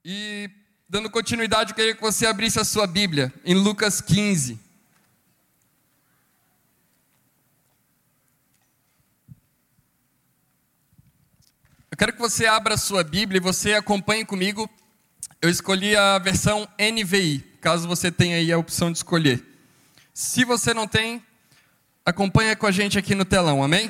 E, dando continuidade, eu queria que você abrisse a sua Bíblia em Lucas 15. Eu quero que você abra a sua Bíblia e você acompanhe comigo. Eu escolhi a versão NVI, caso você tenha aí a opção de escolher. Se você não tem, acompanha com a gente aqui no telão, amém?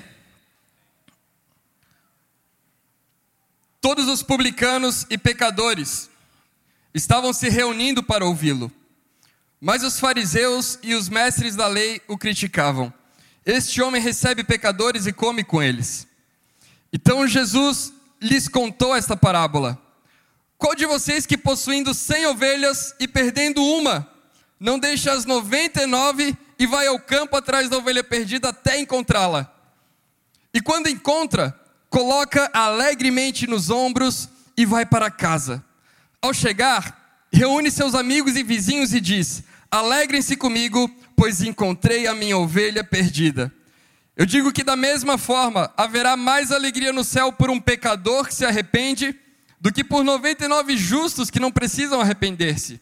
Todos os publicanos e pecadores estavam se reunindo para ouvi-lo, mas os fariseus e os mestres da lei o criticavam. Este homem recebe pecadores e come com eles. Então Jesus lhes contou esta parábola. Qual de vocês que possuindo 100 ovelhas e perdendo uma, não deixa as 99 e vai ao campo atrás da ovelha perdida até encontrá-la? E quando encontra, coloca alegremente nos ombros e vai para casa. Ao chegar, reúne seus amigos e vizinhos e diz: alegrem-se comigo, pois encontrei a minha ovelha perdida. Eu digo que da mesma forma, haverá mais alegria no céu por um pecador que se arrepende, do que por 99 justos que não precisam arrepender-se.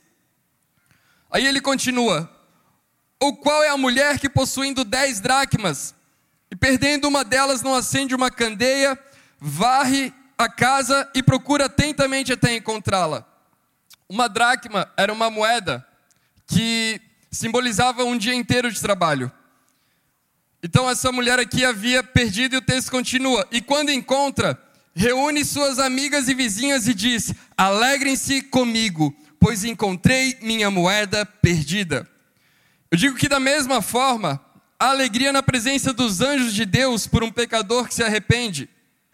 Aí ele continua: ou qual é a mulher que possuindo 10 dracmas, e perdendo uma delas não acende uma candeia, varre a casa e procura atentamente até encontrá-la? Uma dracma era uma moeda que simbolizava um dia inteiro de trabalho. Então essa mulher aqui havia perdido e o texto continua. E quando encontra, reúne suas amigas e vizinhas e diz: alegrem-se comigo, pois encontrei minha moeda perdida. Eu digo que da mesma forma, a alegria na presença dos anjos de Deus por um pecador que se arrepende.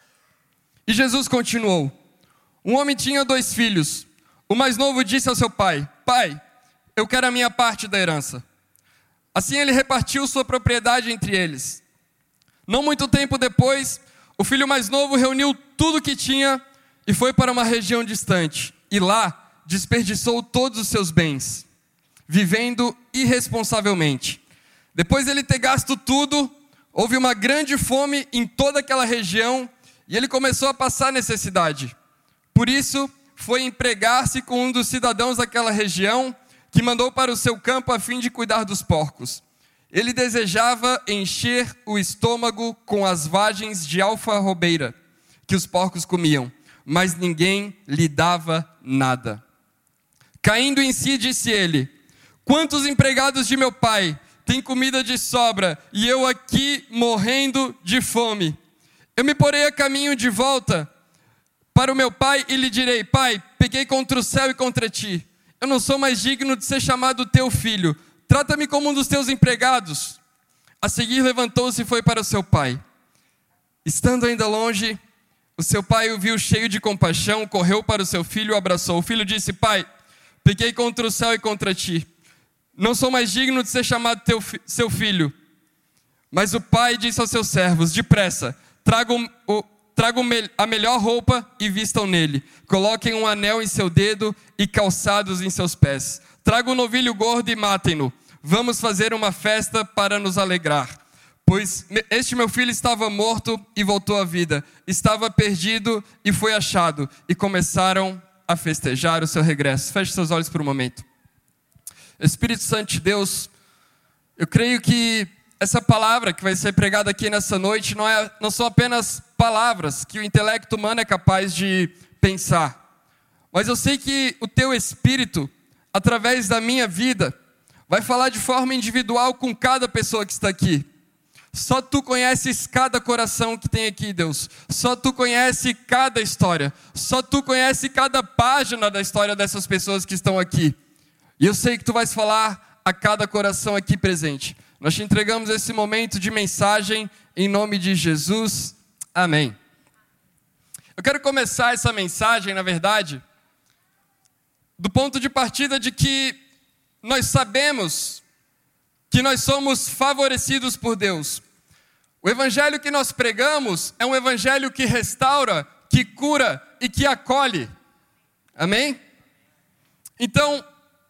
E Jesus continuou: um homem tinha 2 filhos. O mais novo disse ao seu pai: pai, eu quero a minha parte da herança. Assim ele repartiu sua propriedade entre eles. Não muito tempo depois, o filho mais novo reuniu tudo o que tinha e foi para uma região distante. E lá desperdiçou todos os seus bens, vivendo irresponsavelmente. Depois de ele ter gasto tudo, houve uma grande fome em toda aquela região e ele começou a passar necessidade. Por isso, foi empregar-se com um dos cidadãos daquela região, que mandou para o seu campo a fim de cuidar dos porcos. Ele desejava encher o estômago com as vagens de alfarrobeira que os porcos comiam, mas ninguém lhe dava nada. Caindo em si, disse ele: quantos empregados de meu pai têm comida de sobra e eu aqui morrendo de fome? Eu me porei a caminho de volta para o meu pai e lhe direi: pai, pequei contra o céu e contra ti. Eu não sou mais digno de ser chamado teu filho. Trata-me como um dos teus empregados. A seguir levantou-se e foi para o seu pai. Estando ainda longe, o seu pai o viu cheio de compaixão, correu para o seu filho e o abraçou. O filho disse: pai, pequei contra o céu e contra ti. Não sou mais digno de ser chamado seu filho. Mas o pai disse aos seus servos: depressa, tragam a melhor roupa e vistam nele. Coloquem um anel em seu dedo e calçados em seus pés. Tragam um novilho gordo e matem-no. Vamos fazer uma festa para nos alegrar. Pois este meu filho estava morto e voltou à vida. Estava perdido e foi achado. E começaram a festejar o seu regresso. Feche seus olhos por um momento. Espírito Santo de Deus, eu creio que essa palavra que vai ser pregada aqui nessa noite não são apenas palavras que o intelecto humano é capaz de pensar. Mas eu sei que o teu Espírito, através da minha vida, vai falar de forma individual com cada pessoa que está aqui. Só tu conheces cada coração que tem aqui, Deus. Só tu conheces cada história. Só tu conheces cada página da história dessas pessoas que estão aqui. E eu sei que tu vais falar a cada coração aqui presente. Nós te entregamos esse momento de mensagem em nome de Jesus. Amém. Eu quero começar essa mensagem, na verdade, do ponto de partida de que nós sabemos que nós somos favorecidos por Deus. O evangelho que nós pregamos é um evangelho que restaura, que cura e que acolhe. Amém? Então,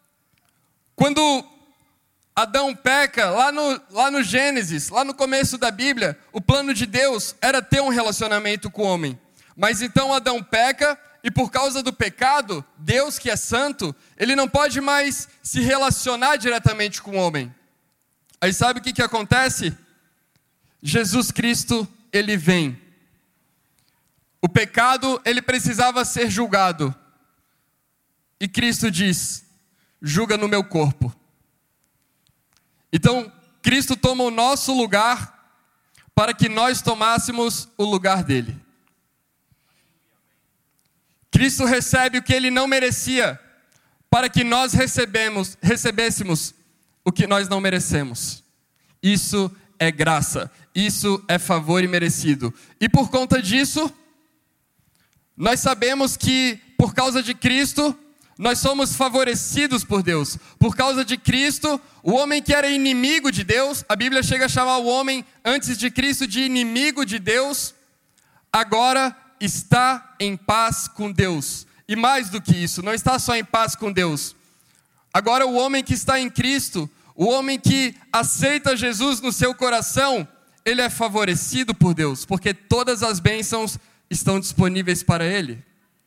quando Adão peca, lá no Gênesis, lá no começo da Bíblia, o plano de Deus era ter um relacionamento com o homem. Mas então Adão peca e por causa do pecado, Deus que é santo, ele não pode mais se relacionar diretamente com o homem. Aí sabe o que acontece? Jesus Cristo, ele vem. O pecado, ele precisava ser julgado. E Cristo diz: julga no meu corpo. Então, Cristo toma o nosso lugar para que nós tomássemos o lugar dele. Cristo recebe o que ele não merecia, para que nós recebêssemos o que nós não merecemos. Isso é graça, isso é favor imerecido. E por conta disso, nós sabemos que por causa de Cristo, nós somos favorecidos por Deus. Por causa de Cristo, o homem que era inimigo de Deus, a Bíblia chega a chamar o homem antes de Cristo de inimigo de Deus, agora está em paz com Deus. E mais do que isso, não está só em paz com Deus. Agora o homem que está em Cristo, o homem que aceita Jesus no seu coração, ele é favorecido por Deus, porque todas as bênçãos estão disponíveis para ele.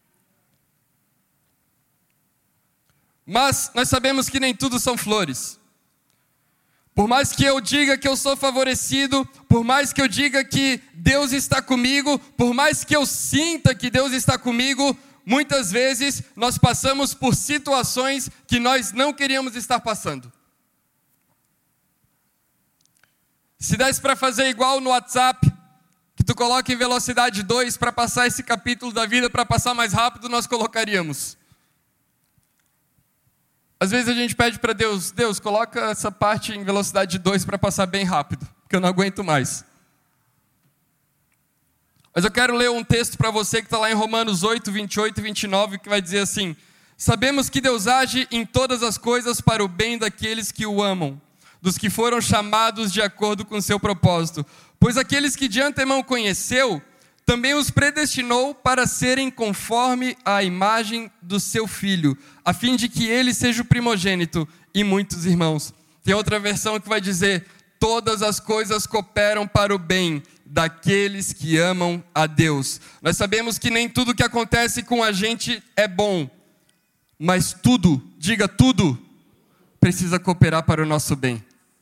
Mas nós sabemos que nem tudo são flores. Por mais que eu diga que eu sou favorecido, por mais que eu diga que Deus está comigo, por mais que eu sinta que Deus está comigo, muitas vezes nós passamos por situações que nós não queríamos estar passando. Se desse para fazer igual no WhatsApp, que tu coloca em velocidade 2 para passar esse capítulo da vida, para passar mais rápido, nós colocaríamos. Às vezes a gente pede para Deus, Deus, coloca essa parte em velocidade 2 para passar bem rápido, porque eu não aguento mais. Mas eu quero ler um texto para você que está lá em Romanos 8, 28 e 29, que vai dizer assim: sabemos que Deus age em todas as coisas para o bem daqueles que o amam, dos que foram chamados de acordo com o seu propósito. Pois aqueles que de antemão conheceu, também os predestinou para serem conforme a imagem do seu Filho, a fim de que ele seja o primogênito e muitos irmãos. Tem outra versão que vai dizer: todas as coisas cooperam para o bem daqueles que amam a Deus. Nós sabemos que nem tudo que acontece com a gente é bom, mas tudo, diga tudo, precisa cooperar para o nosso bem.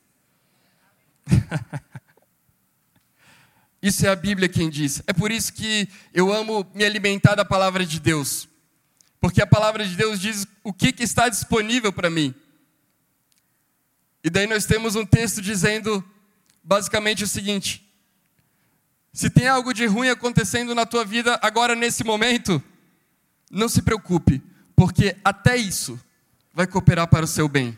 Isso é a Bíblia quem diz. É por isso que eu amo me alimentar da palavra de Deus. Porque a palavra de Deus diz o que está disponível para mim. E daí nós temos um texto dizendo basicamente o seguinte: se tem algo de ruim acontecendo na tua vida agora nesse momento, não se preocupe, porque até isso vai cooperar para o seu bem.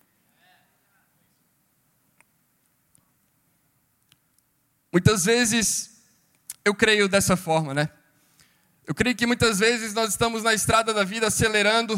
Muitas vezes eu creio dessa forma, né? Eu creio que muitas vezes nós estamos na estrada da vida acelerando,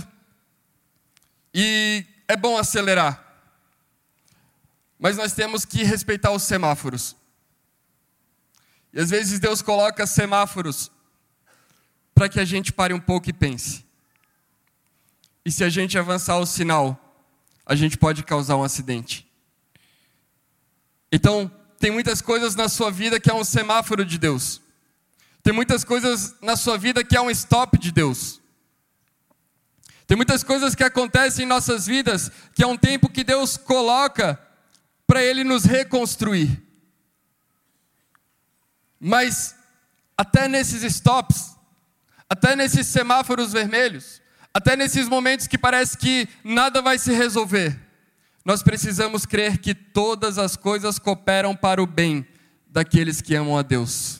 e é bom acelerar, mas nós temos que respeitar os semáforos. E às vezes Deus coloca semáforos para que a gente pare um pouco e pense. E se a gente avançar o sinal, a gente pode causar um acidente. Então, tem muitas coisas na sua vida que é um semáforo de Deus. Tem muitas coisas na sua vida que é um stop de Deus. Tem muitas coisas que acontecem em nossas vidas que é um tempo que Deus coloca para Ele nos reconstruir. Mas até nesses stops, até nesses semáforos vermelhos, até nesses momentos que parece que nada vai se resolver, nós precisamos crer que todas as coisas cooperam para o bem daqueles que amam a Deus.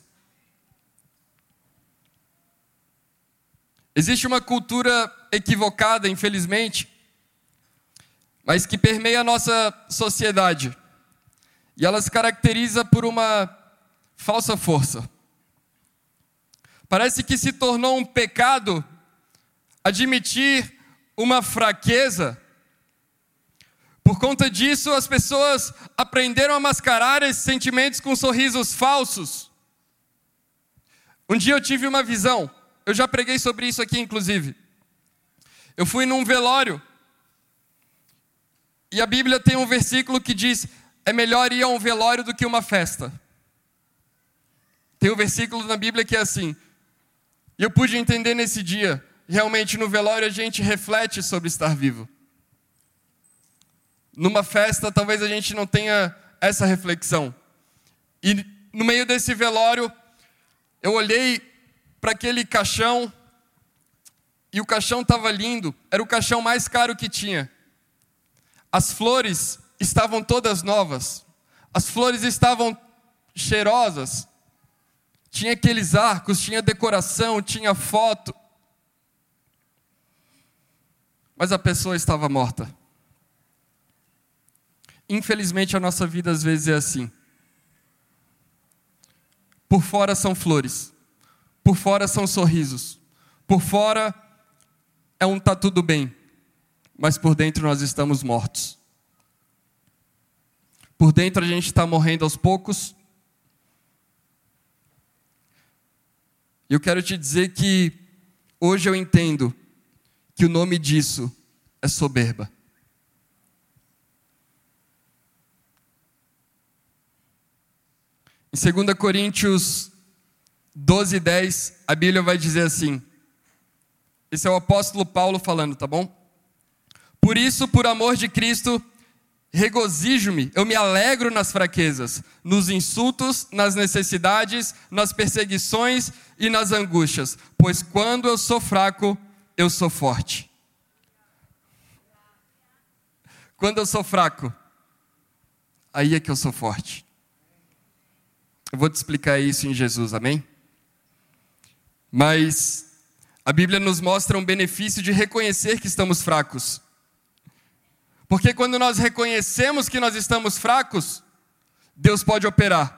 Existe uma cultura equivocada, infelizmente, mas que permeia a nossa sociedade. E ela se caracteriza por uma falsa força. Parece que se tornou um pecado admitir uma fraqueza. Por conta disso, as pessoas aprenderam a mascarar esses sentimentos com sorrisos falsos. Um dia eu tive uma visão. Eu já preguei sobre isso aqui, inclusive. Eu fui num velório. E a Bíblia tem um versículo que diz: é melhor ir a um velório do que uma festa. Tem um versículo na Bíblia que é assim: E eu pude entender nesse dia, realmente no velório a gente reflete sobre estar vivo. Numa festa talvez a gente não tenha essa reflexão. E no meio desse velório, eu olhei para aquele caixão, e o caixão estava lindo, era o caixão mais caro que tinha. As flores estavam todas novas, as flores estavam cheirosas, tinha aqueles arcos, tinha decoração, tinha foto. Mas a pessoa estava morta. Infelizmente a nossa vida às vezes é assim. Por fora são flores, por fora são sorrisos, por fora é um tá tudo bem, mas por dentro nós estamos mortos. Por dentro a gente está morrendo aos poucos. E eu quero te dizer que hoje eu entendo que o nome disso é soberba. Em 2 Coríntios 12:10, a Bíblia vai dizer assim, esse é o apóstolo Paulo falando, tá bom? Por isso, por amor de Cristo, regozijo-me, eu me alegro nas fraquezas, nos insultos, nas necessidades, nas perseguições e nas angústias, pois quando eu sou fraco, eu sou forte. Quando eu sou fraco, aí é que eu sou forte. Eu vou te explicar isso em Jesus, amém? Mas a Bíblia nos mostra um benefício de reconhecer que estamos fracos. Porque quando nós reconhecemos que nós estamos fracos, Deus pode operar.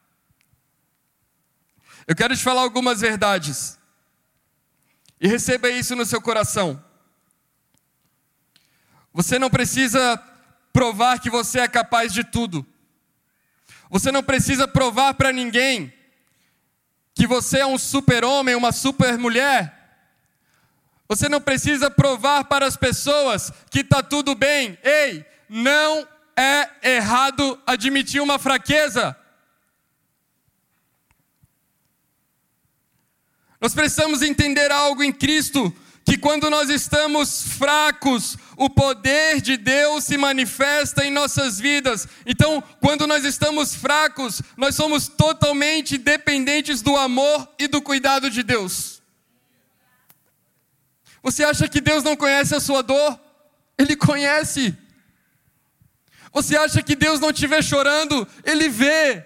Eu quero te falar algumas verdades. E receba isso no seu coração. Você não precisa provar que você é capaz de tudo. Você não precisa provar para ninguém que você é um super-homem, uma super-mulher. Você não precisa provar para as pessoas que está tudo bem. Ei, não é errado admitir uma fraqueza. Nós precisamos entender algo em Cristo, que quando nós estamos fracos, o poder de Deus se manifesta em nossas vidas. Então, quando nós estamos fracos, nós somos totalmente dependentes do amor e do cuidado de Deus. Você acha que Deus não conhece a sua dor? Ele conhece. Você acha que Deus não te vê chorando? Ele vê.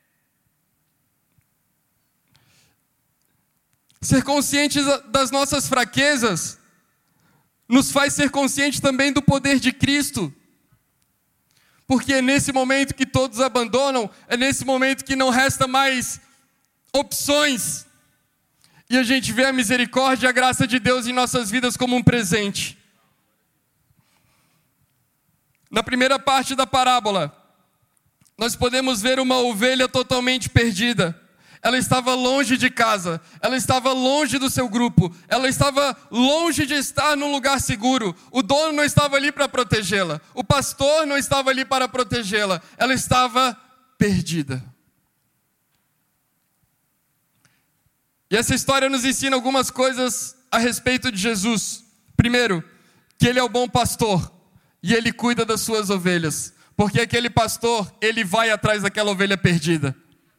Ser consciente das nossas fraquezas nos faz ser consciente também do poder de Cristo. Porque é nesse momento que todos abandonam, é nesse momento que não resta mais opções. E a gente vê a misericórdia e a graça de Deus em nossas vidas como um presente. Na primeira parte da parábola, nós podemos ver uma ovelha totalmente perdida. Ela estava longe de casa, ela estava longe do seu grupo, ela estava longe de estar num lugar seguro. O dono não estava ali para protegê-la, o pastor não estava ali para protegê-la, ela estava perdida. E essa história nos ensina algumas coisas a respeito de Jesus. Primeiro, que Ele é o bom pastor e Ele cuida das suas ovelhas, porque aquele pastor, ele vai atrás daquela ovelha perdida.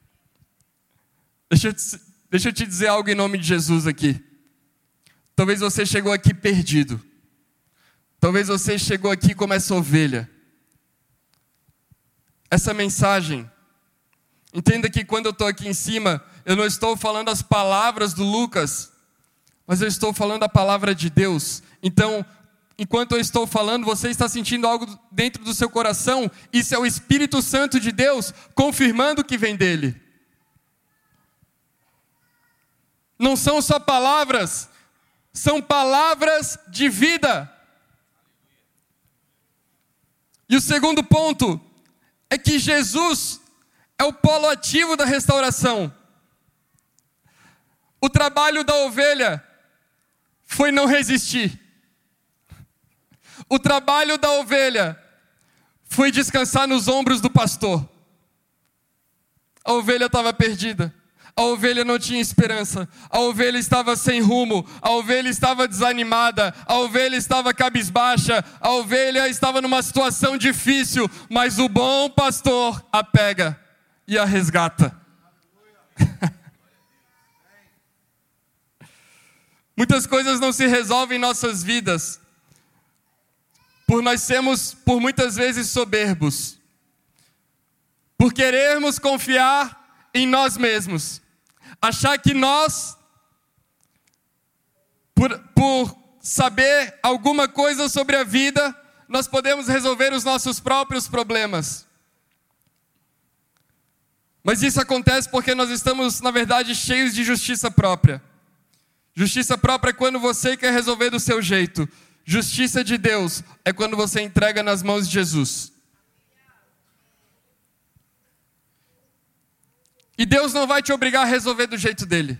Deixa eu te dizer algo em nome de Jesus aqui. Talvez você chegou aqui perdido. Talvez você chegou aqui como essa ovelha. Essa mensagem, entenda que quando eu estou aqui em cima, eu não estou falando as palavras do Lucas, mas eu estou falando a palavra de Deus. Então, enquanto eu estou falando, você está sentindo algo dentro do seu coração. Isso é o Espírito Santo de Deus confirmando que vem dele. Não são só palavras, são palavras de vida. E o segundo ponto é que Jesus é o polo ativo da restauração. O trabalho da ovelha foi não resistir. O trabalho da ovelha foi descansar nos ombros do pastor. A ovelha estava perdida. a ovelha não tinha esperança, a ovelha estava sem rumo, a ovelha estava desanimada, a ovelha estava cabisbaixa, a ovelha estava numa situação difícil, mas o bom pastor a pega e a resgata. Muitas coisas não se resolvem em nossas vidas, por nós sermos, por muitas vezes, soberbos, por querermos confiar em nós mesmos, achar que nós, por saber alguma coisa sobre a vida, nós podemos resolver os nossos próprios problemas. Mas isso acontece porque nós estamos, na verdade, cheios de justiça própria. Justiça própria é quando você quer resolver do seu jeito. Justiça de Deus é quando você entrega nas mãos de Jesus. E Deus não vai te obrigar a resolver do jeito dele.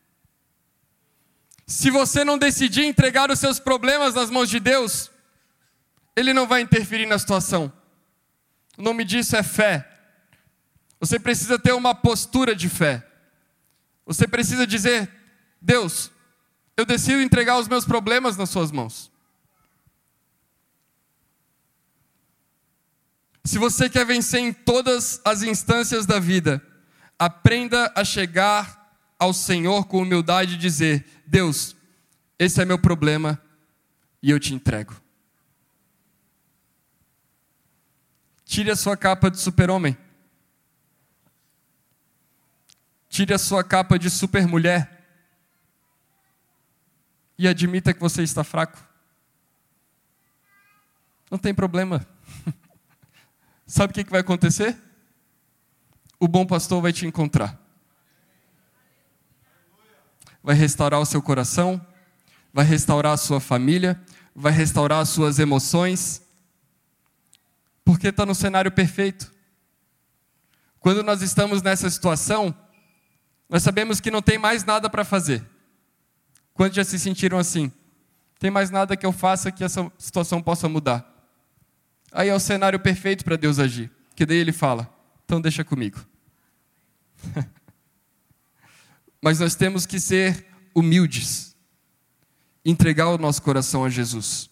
Se você não decidir entregar os seus problemas nas mãos de Deus, Ele não vai interferir na situação. O nome disso é fé. Você precisa ter uma postura de fé. Você precisa dizer: Deus, eu decido entregar os meus problemas nas suas mãos. Se você quer vencer em todas as instâncias da vida, aprenda a chegar ao Senhor com humildade e dizer: Deus, esse é meu problema e eu te entrego. Tire a sua capa de super-homem. Tire a sua capa de super-mulher. E admita que você está fraco. Não tem problema. Sabe o que vai acontecer? O bom pastor vai te encontrar. Vai restaurar o seu coração, vai restaurar a sua família, vai restaurar as suas emoções, porque está no cenário perfeito. Quando nós estamos nessa situação, nós sabemos que não tem mais nada para fazer. Quantos já se sentiram assim? Não tem mais nada que eu faça que essa situação possa mudar. Aí é o cenário perfeito para Deus agir. Que daí Ele fala: então deixa comigo. Mas nós temos que ser humildes. Entregar o nosso coração a Jesus.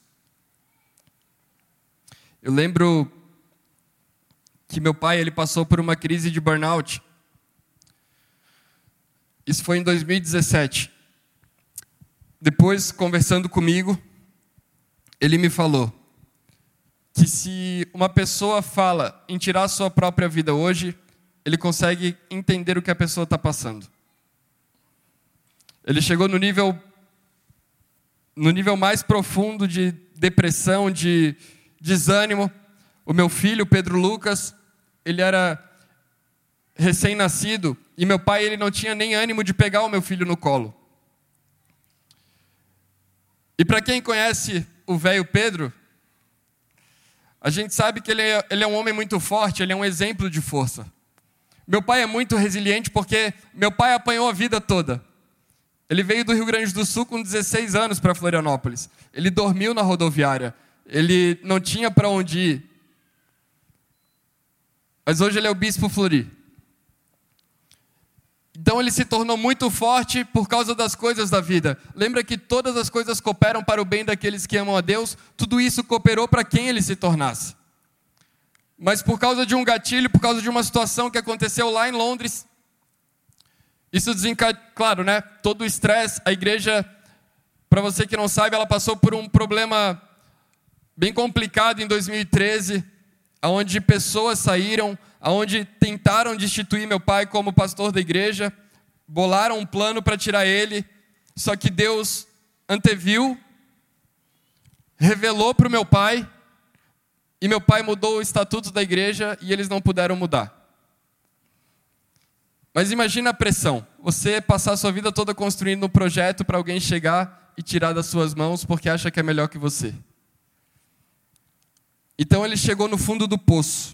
Eu lembro que meu pai, ele passou por uma crise de burnout. Isso foi em 2017. Depois, conversando comigo, ele me falou que se uma pessoa fala em tirar a sua própria vida hoje, ele consegue entender o que a pessoa está passando. Ele chegou no nível mais profundo de depressão, de desânimo. O meu filho, Pedro Lucas, ele era recém-nascido e meu pai, ele não tinha nem ânimo de pegar o meu filho no colo. E para quem conhece o velho Pedro, a gente sabe que ele é um homem muito forte, ele é um exemplo de força. Meu pai é muito resiliente porque meu pai apanhou a vida toda. Ele veio do Rio Grande do Sul com 16 anos para Florianópolis. Ele dormiu na rodoviária. Ele não tinha para onde ir. Mas hoje ele é o Bispo Flori. Então ele se tornou muito forte por causa das coisas da vida. Lembra que todas as coisas cooperam para o bem daqueles que amam a Deus? Tudo isso cooperou para quem ele se tornasse. Mas por causa de um gatilho, por causa de uma situação que aconteceu lá em Londres, isso desencadeou, claro, né? Todo o estresse, a igreja, para você que não sabe, ela passou por um problema bem complicado em 2013, onde pessoas saíram, onde tentaram destituir meu pai como pastor da igreja, bolaram um plano para tirar ele, só que Deus anteviu, revelou para o meu pai, e meu pai mudou o estatuto da igreja e eles não puderam mudar. Mas imagina a pressão, você passar a sua vida toda construindo um projeto para alguém chegar e tirar das suas mãos porque acha que é melhor que você. Então ele chegou no fundo do poço.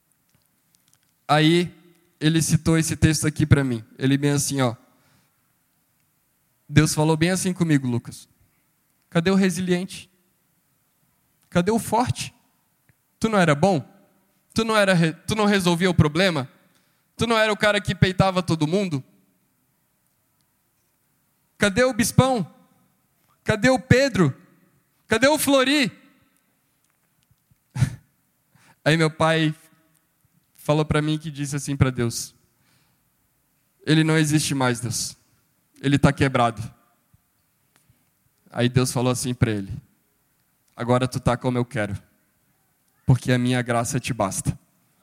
Aí ele citou esse texto aqui para mim. Ele bem assim, ó. Deus falou bem assim comigo, Lucas. Cadê o resiliente? Cadê o forte? Tu não era bom? Tu não resolvia o problema? Tu não era o cara que peitava todo mundo? Cadê o Bispão? Cadê o Pedro? Cadê o Flori? Aí meu pai falou para mim que disse assim para Deus: ele não existe mais, Deus. Ele está quebrado. Aí Deus falou assim para ele: agora tu está como eu quero, porque a minha graça te basta.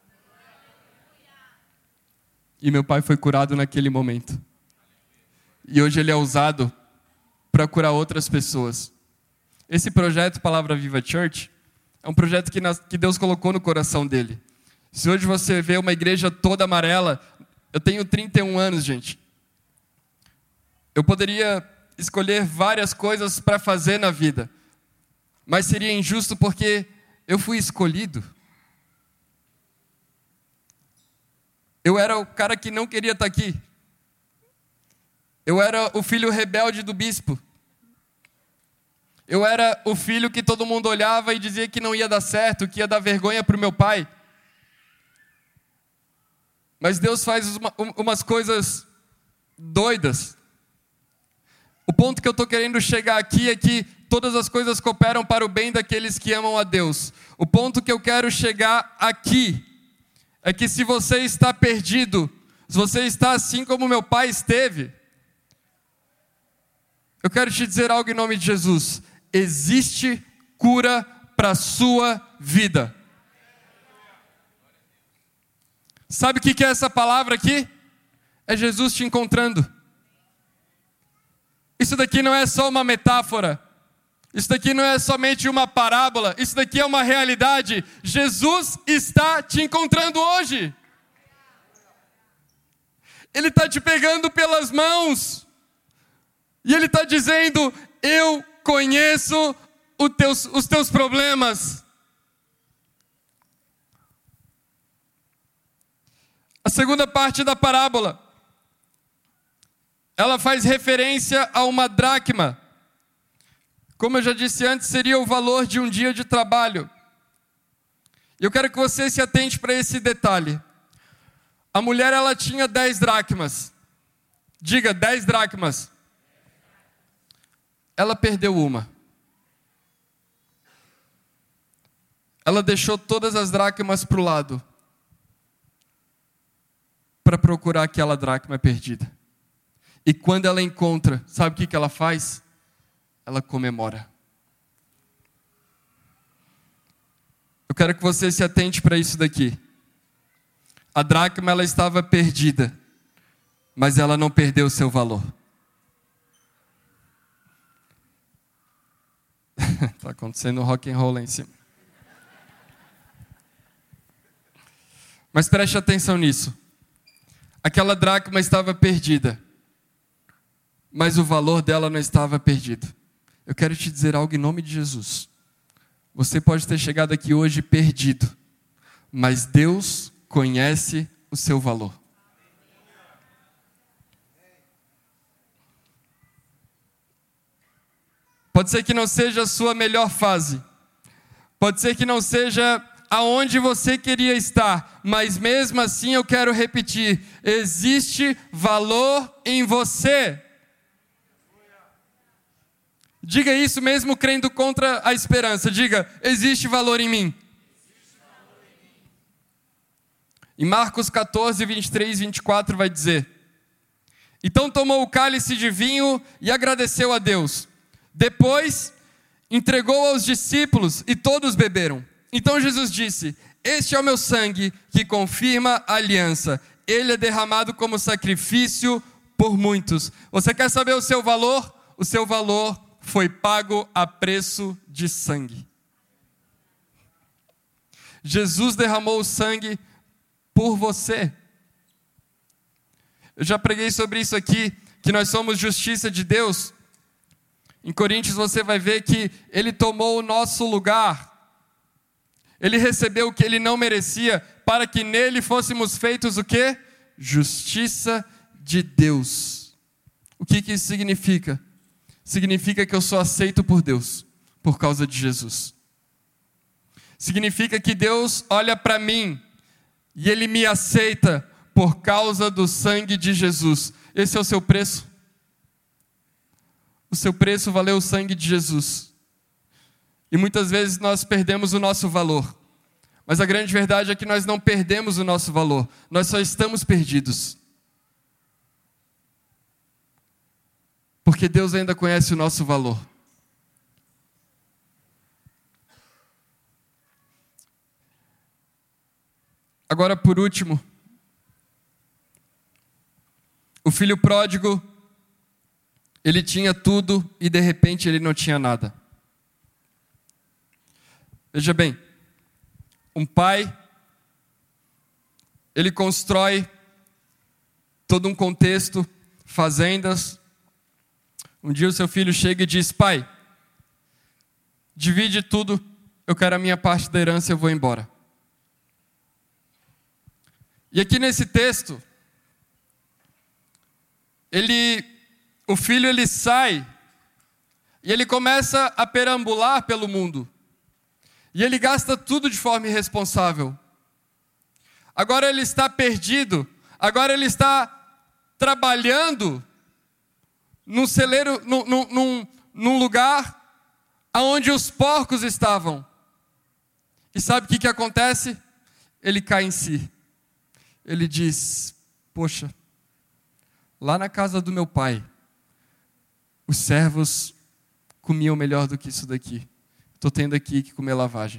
E meu pai foi curado naquele momento. E hoje ele é usado para curar outras pessoas. Esse projeto Palavra Viva Church é um projeto que Deus colocou no coração dele. Se hoje você vê uma igreja toda amarela, eu tenho 31 anos, gente. Eu poderia escolher várias coisas para fazer na vida, mas seria injusto porque eu fui escolhido. Eu era o cara que não queria estar aqui. Eu era o filho rebelde do bispo. Eu era o filho que todo mundo olhava e dizia que não ia dar certo, que ia dar vergonha para o meu pai. Mas Deus faz umas coisas doidas. O ponto que eu estou querendo chegar aqui é que todas as coisas cooperam para o bem daqueles que amam a Deus. O ponto que eu quero chegar aqui é que se você está perdido, se você está assim como meu pai esteve, eu quero te dizer algo em nome de Jesus: existe cura para a sua vida. Sabe o que é essa palavra aqui? É Jesus te encontrando. Isso daqui não é só uma metáfora. Isso daqui não é somente uma parábola. Isso daqui é uma realidade. Jesus está te encontrando hoje. Ele está te pegando pelas mãos. E Ele está dizendo: eu conheço os teus problemas. A segunda parte da parábola, ela faz referência a uma dracma. Como eu já disse antes, seria o valor de um dia de trabalho. Eu quero que você se atente para esse detalhe. A mulher, ela tinha 10 dracmas. Diga, 10 dracmas. Ela perdeu uma. Ela deixou todas as dracmas para o lado, para procurar aquela dracma perdida. E quando ela encontra, sabe o que ela faz? Ela comemora. Eu quero que você se atente para isso daqui. A dracma, ela estava perdida, mas ela não perdeu o seu valor. Está acontecendo rock and roll lá em cima. Mas preste atenção nisso. Aquela dracma estava perdida, mas o valor dela não estava perdido. Eu quero te dizer algo em nome de Jesus. Você pode ter chegado aqui hoje perdido, mas Deus conhece o seu valor. Pode ser que não seja a sua melhor fase. Pode ser que não seja aonde você queria estar, mas mesmo assim eu quero repetir: existe valor em você. Diga isso mesmo crendo contra a esperança. Diga: existe valor em mim. Em Marcos 14, 23 e 24 vai dizer: então tomou o cálice de vinho e agradeceu a Deus. Depois entregou aos discípulos e todos beberam. Então Jesus disse: este é o meu sangue que confirma a aliança. Ele é derramado como sacrifício por muitos. Você quer saber o seu valor? O seu valor foi pago a preço de sangue. Jesus derramou o sangue por você. Eu já preguei sobre isso aqui, que nós somos justiça de Deus. Em Coríntios você vai ver que Ele tomou o nosso lugar. Ele recebeu o que Ele não merecia, para que nele fôssemos feitos o quê? Justiça de Deus. O que isso significa? Significa que eu sou aceito por Deus, por causa de Jesus. Significa que Deus olha para mim e Ele me aceita por causa do sangue de Jesus. Esse é o seu preço. o seu preço valeu o sangue de Jesus. E muitas vezes nós perdemos o nosso valor. Mas a grande verdade é que nós não perdemos o nosso valor. Nós só estamos perdidos. Porque Deus ainda conhece o nosso valor. Agora, por último, o filho pródigo, ele tinha tudo e de repente ele não tinha nada. Veja bem, um pai, ele constrói todo um contexto, fazendas. Um dia o seu filho chega e diz: pai, divide tudo, eu quero a minha parte da herança, eu vou embora. E aqui nesse texto, o filho ele sai e ele começa a perambular pelo mundo. E ele gasta tudo de forma irresponsável. Agora ele está perdido, agora ele está trabalhando num celeiro, num lugar onde os porcos estavam. E sabe o que acontece? Ele cai em si. Ele diz: poxa, lá na casa do meu pai, os servos comiam melhor do que isso daqui. Estou tendo aqui que comer lavagem.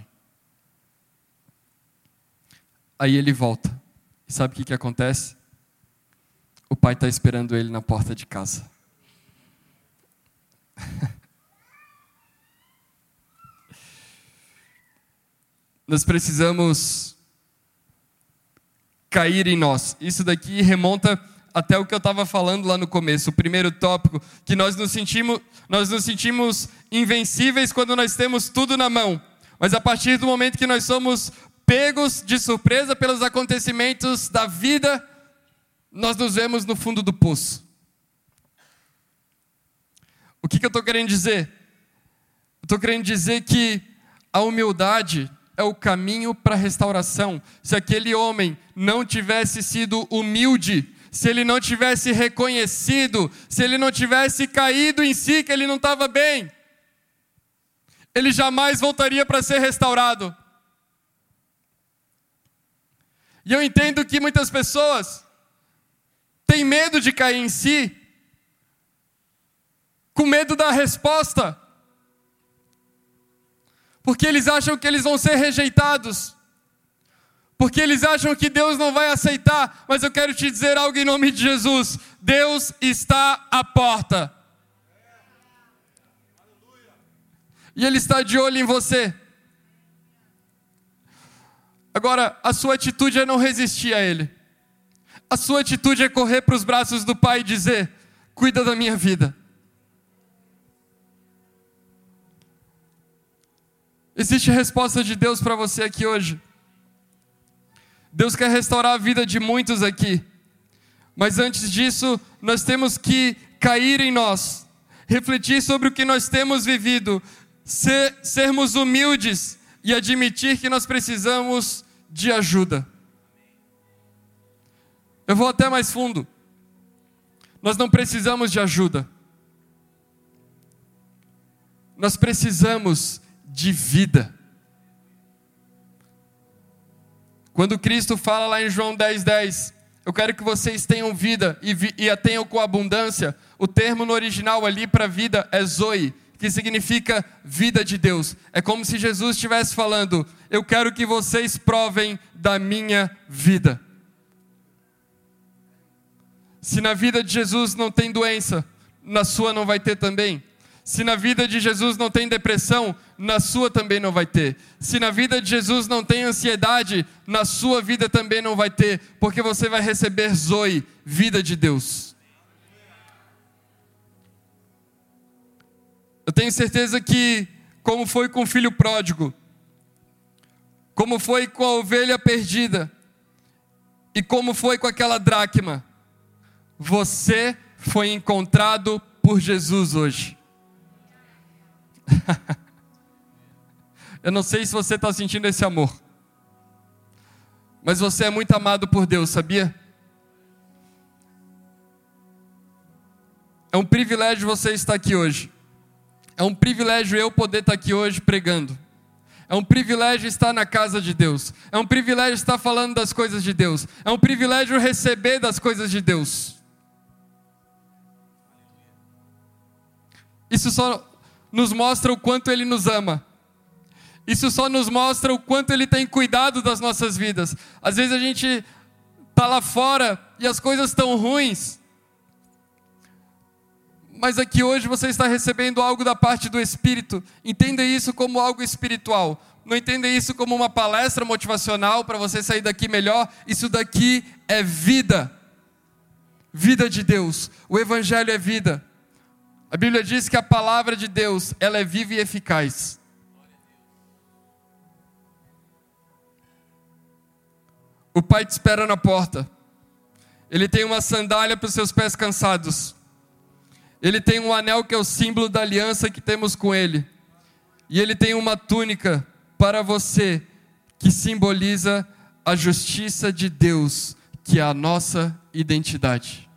Aí ele volta. E sabe o que acontece? O pai está esperando ele na porta de casa. Nós precisamos cair em nós. Isso daqui remonta até o que eu estava falando lá no começo, o primeiro tópico, que nós nos sentimos invencíveis quando nós temos tudo na mão. Mas a partir do momento que nós somos pegos de surpresa pelos acontecimentos da vida, nós nos vemos no fundo do poço. O que eu estou querendo dizer? Eu estou querendo dizer que a humildade é o caminho para a restauração. Se aquele homem não tivesse sido humilde, se ele não tivesse reconhecido, se ele não tivesse caído em si, que ele não estava bem, ele jamais voltaria para ser restaurado. E eu entendo que muitas pessoas têm medo de cair em si, com medo da resposta, porque eles acham que eles vão ser rejeitados, porque eles acham que Deus não vai aceitar. Mas eu quero te dizer algo em nome de Jesus: Deus está à porta, e Ele está de olho em você. Agora, a sua atitude é não resistir a Ele. A sua atitude é correr para os braços do Pai e dizer: cuida da minha vida. Existe resposta de Deus para você aqui hoje. Deus quer restaurar a vida de muitos aqui. Mas antes disso, nós temos que cair em nós, refletir sobre o que nós temos vivido, sermos humildes e admitir que nós precisamos de ajuda. Eu vou até mais fundo. Nós não precisamos de ajuda. Nós precisamos de vida. Quando Cristo fala lá em João 10:10, eu quero que vocês tenham vida e a tenham com abundância. O termo no original ali para vida é zoe, que significa vida de Deus. É como se Jesus estivesse falando: eu quero que vocês provem da minha vida. Se na vida de Jesus não tem doença, na sua não vai ter também. Se na vida de Jesus não tem depressão, na sua também não vai ter. Se na vida de Jesus não tem ansiedade, na sua vida também não vai ter, porque você vai receber zoe, vida de Deus. Eu tenho certeza que, como foi com o filho pródigo, como foi com a ovelha perdida, e como foi com aquela dracma, você foi encontrado por Jesus hoje. Eu não sei se você está sentindo esse amor, mas você é muito amado por Deus, sabia? É um privilégio você estar aqui hoje. É um privilégio eu poder estar aqui hoje pregando. É um privilégio estar na casa de Deus. É um privilégio estar falando das coisas de Deus. É um privilégio receber das coisas de Deus. Isso só nos mostra o quanto Ele nos ama. Isso só nos mostra o quanto Ele tem cuidado das nossas vidas. Às vezes a gente está lá fora e as coisas estão ruins. Mas aqui hoje você está recebendo algo da parte do Espírito. Entenda isso como algo espiritual. Não entenda isso como uma palestra motivacional para você sair daqui melhor. Isso daqui é vida. Vida de Deus. O Evangelho é vida. A Bíblia diz que a palavra de Deus, ela é viva e eficaz. O Pai te espera na porta. Ele tem uma sandália para os seus pés cansados. Ele tem um anel que é o símbolo da aliança que temos com Ele. E Ele tem uma túnica para você que simboliza a justiça de Deus, que é a nossa identidade.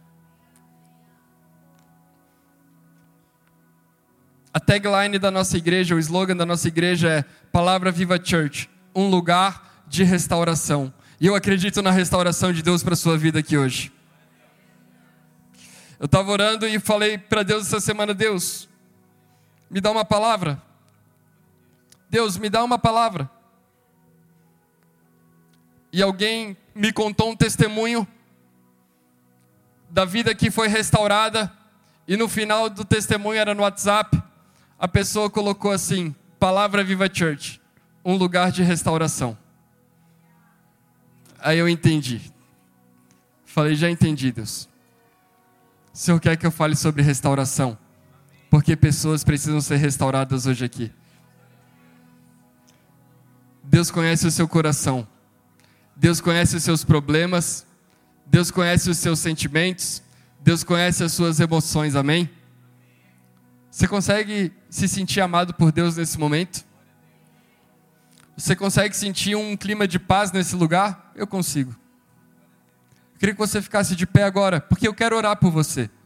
A tagline da nossa igreja, o slogan da nossa igreja é Palavra Viva Church, um lugar de restauração. E eu acredito na restauração de Deus para a sua vida aqui hoje. Eu estava orando e falei para Deus essa semana, Deus, me dá uma palavra. Deus, me dá uma palavra. E alguém me contou um testemunho da vida que foi restaurada. E no final do testemunho, era no WhatsApp, a pessoa colocou assim, Palavra Viva Church, um lugar de restauração. Aí eu entendi. Falei, já entendi, Deus. O Senhor quer que eu fale sobre restauração, porque pessoas precisam ser restauradas hoje aqui. Deus conhece o seu coração. Deus conhece os seus problemas. Deus conhece os seus sentimentos. Deus conhece as suas emoções, amém? Você consegue se sentir amado por Deus nesse momento? Você consegue sentir um clima de paz nesse lugar? Eu consigo. Eu queria que você ficasse de pé agora, porque eu quero orar por você.